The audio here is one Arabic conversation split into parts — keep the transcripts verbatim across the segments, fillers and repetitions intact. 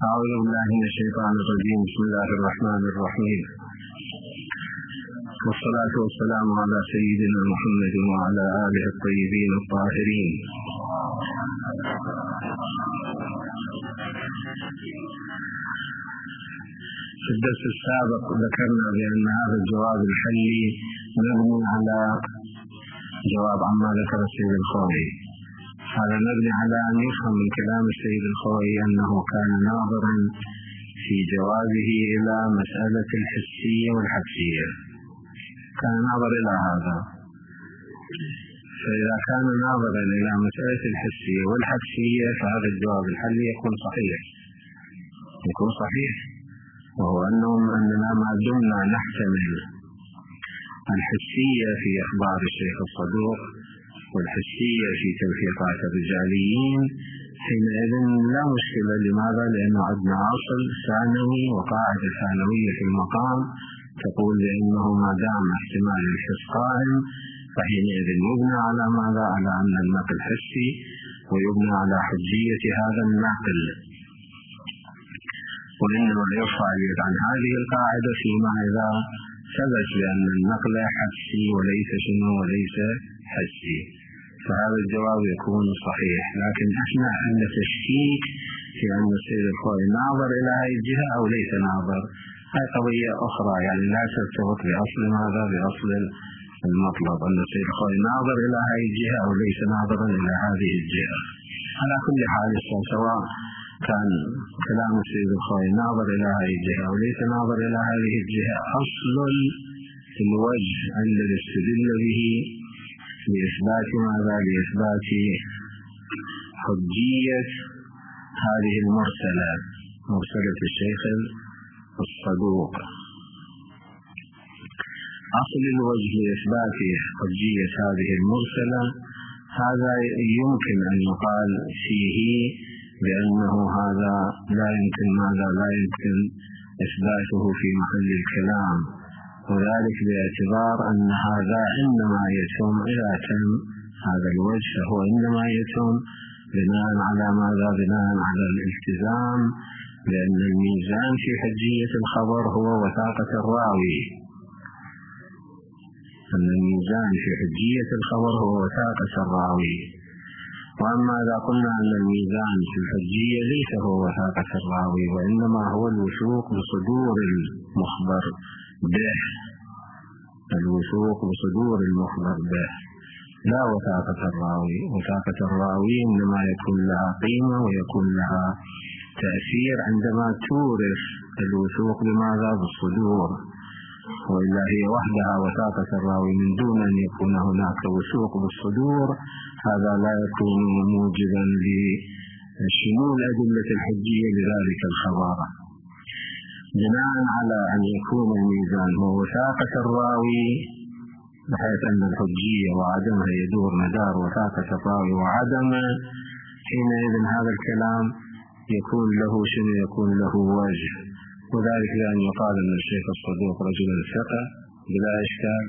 أعوذ بالله من الشيطان الرجيم. بسم الله الرحمن الرحيم، والصلاة والسلام على سيدنا محمد وعلى آله الطيبين الطاهرين. في الدرس السابق ذكرنا بأن هذا الجواب الحلي مبني على جواب عما ذكر السيد الخوئي. هذا مبني على أن يفهم من كلام السيد الخوئي أنه كان ناظرا في جوابه إلى مسألة الحسية والحبسية، كان ناظر إلى هذا. فإذا كان ناظرا إلى مسألة الحسية والحبسية فهذا الجواب الحلي يكون صحيح يكون صحيح وهو أنهم أننا ما دمنا نحتمل الحسية في أخبار الشيخ الصدوق والحسية في تلفيقات الرجاليين، حينئذ لا مشكلة. لماذا؟ لأنه عندنا أصل ثانوي وقاعدة ثانوية في المقام تقول بأنه ما دام احتمال الحس قائم فحينئذ يبنى على ماذا؟ على أن النقل حسي، ويبنى على حجية هذا النقل، وإنما يرفع اليد عن هذه القاعدة فيما إذا ثبت بأن النقل حسي وليس شنو وليس حسي، فهذا الجواب يكون صحيح. لكن احنا عندنا تشكيك في أن السيد الخوئي ناظر إلى هذه الجهة أو ليس ناظر، هذه قضية أخرى يعني لا ترتبط بأصل ماذا؟ بأصل المطلب أن السيد الخوئي ناظر إلى هذه الجهة أو ليس ناظرا إلى هذه الجهة. على كل حال سواء كان كلام السيد الخوئي ناظر إلى هذه الجهة أو ليس ناظر إلى هذه الجهة، أصل الوجه الذي استدل به لإثبات ماذا؟ لإثبات حجية هذه المرسلة، مرسلة الشيخ الصدوق. أصل الوجه لإثبات حجية هذه المرسلة هذا يمكن أن يقال فيه بأنه هذا لا يمكن ماذا؟ لا يمكن إثباته في محل الكلام، وذلك باعتبار أن هذا إنما يتم إذا تم هذا الوجه، هو إنما يتم بناء على ماذا؟ بناء على الالتزام، لأن الميزان في حجية الخبر هو وثاقة الراوي، أن الميزان في حجية الخبر هو وثاقة الراوي. وأما إذا قلنا أن الميزان في الحجية ليس هو وثاقة الراوي وإنما هو الوثوق بصدور المخبر به، الوثوق بصدور المخبر به لا وثاقة الراوي. وثاقة الراوي إنما يكون لها قيمة ويكون لها تأثير عندما تورث الوثوق بماذا؟ بالصدور، وإلا هي وحدها وثاقة الراوي من دون أن يكون هناك وثوق بالصدور، هذا لا يكون موجبا لشمول أدلة الحجية لذلك الخبر. بناء على أن يكون الميزان هو وثاقة الراوي بحيث أن الحجية وعدمها يدور مدار وثاقة الراوي وعدمه، حينئذ هذا الكلام يكون له شنو؟ يكون له وجه، وذلك لأن يقال أن الشيخ الصدوق رجل ثقة بلا إشكال.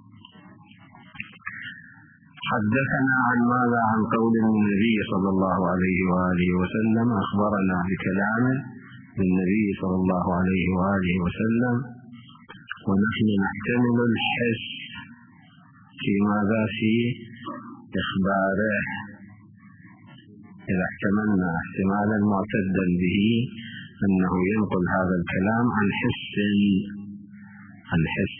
حدثنا عن ماذا؟ عن قول النبي صلى الله عليه وآله وسلم، أخبرنا بكلامه للنبي صلى الله عليه وآله وسلم، ونحن نحتمل الحس في ماذا؟ في إخباره. إذا احتملنا احتمالا معتدا به أنه ينقل هذا الكلام عن حس عن حس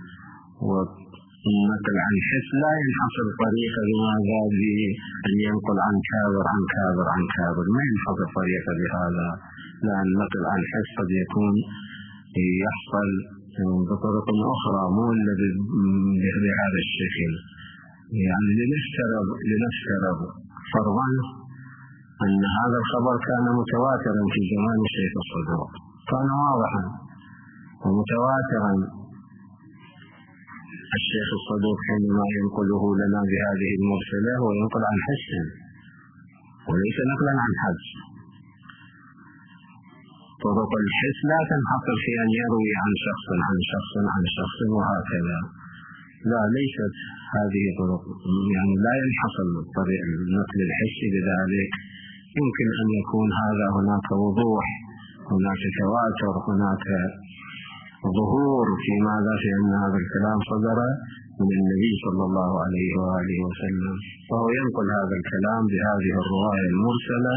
والنقل عن حس لا ينحصر طريقة لماذا؟ بأن ينقل عن كابر عن كابر عن كابر، ما ينحصر طريقة بهذا، لأن النقل عن حس قد يكون يحصل بطرق أخرى مو الذي بهذا الشكل. يعني لنفترض لنفترض فرضا أن هذا الخبر كان متواترا في زمان الشيخ الصدوق، كان واضحا ومتواترا. الشيخ الصدوق حينما ينقله لنا بهذه المرسلة هو ينقل عن حس وليس نقلا عن حدس. طرق الحس لا تنحصر في أن يروي عن شخص عن شخص عن شخص وهكذا، لا ليست هذه طرق، يعني لا ينحصر طريق النقل الحسي. لذلك يمكن أن يكون هذا هناك وضوح هناك تواتر، هناك ظهور في ماذا في أن هذا الكلام صدر من النبي صلى الله عليه وآله وسلم، وهو ينقل هذا الكلام بهذه الرواية المرسلة،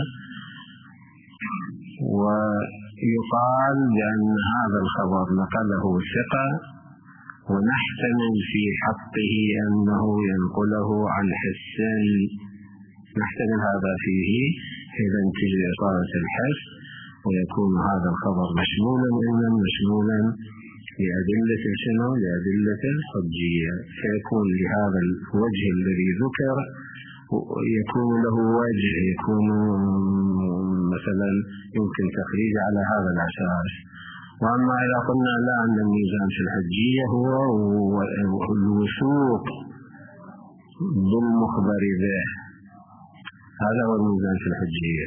ويقال بأن هذا الخبر نقله ثقة، ونحتمل في حقه أنه ينقله عن حس، نحتمل هذا فيه إذا تجري إصالة الحس، ويكون هذا الخبر مشمولا إذا مشمولا لأدلة شنو؟ لأدلة الحجية، فيكون لهذا الوجه الذي ذكر يكون له وجه، يكون مثلا يمكن تخريج على هذا الأساس. وأما إذا قلنا لا، أن الميزان في الحجية هو الوثوق بالمخبر به، هذا هو الميزان في الحجية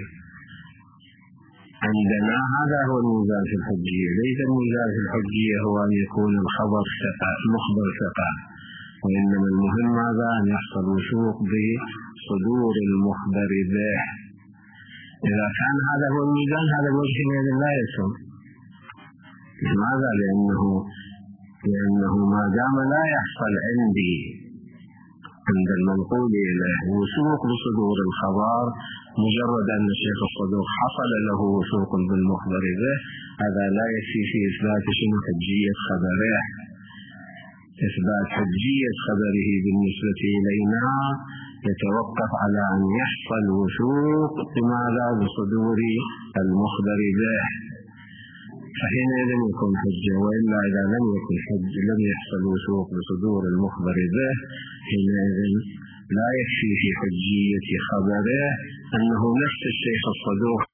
عندنا، هذا هو الميزان في الحجية. ليس الميزان في الحجية هو أن يكون الخبر ثقة، مخبر ثقة، وإنما المهم هذا أن يحصل وثوق بصدور المخبر به. إذا كان هذا هو الميزان، هذا الوجه لا يسوء. لماذا؟ لأنه لأنه ما دام لا يحصل عندي عند المنقول إليه وثوق بصدور الخبر، مجرد أن الشيخ الصدوق حصل له وثوق بالمخبر به، هذا لا يكفي في إثبات شنو؟ حجية خبره. إثبات حجية خبره بالنسبة إلينا يتوقف على أن يحصل وثوق بماذا؟ بصدور المخبر به، فحينئذ يكون حجة. وإلا إذا لم يكن حج، لم يحصل وثوق بصدور المخبر به، حينئذ لا يكفي في حجية خبره أنه نفس الشيخ الصدوق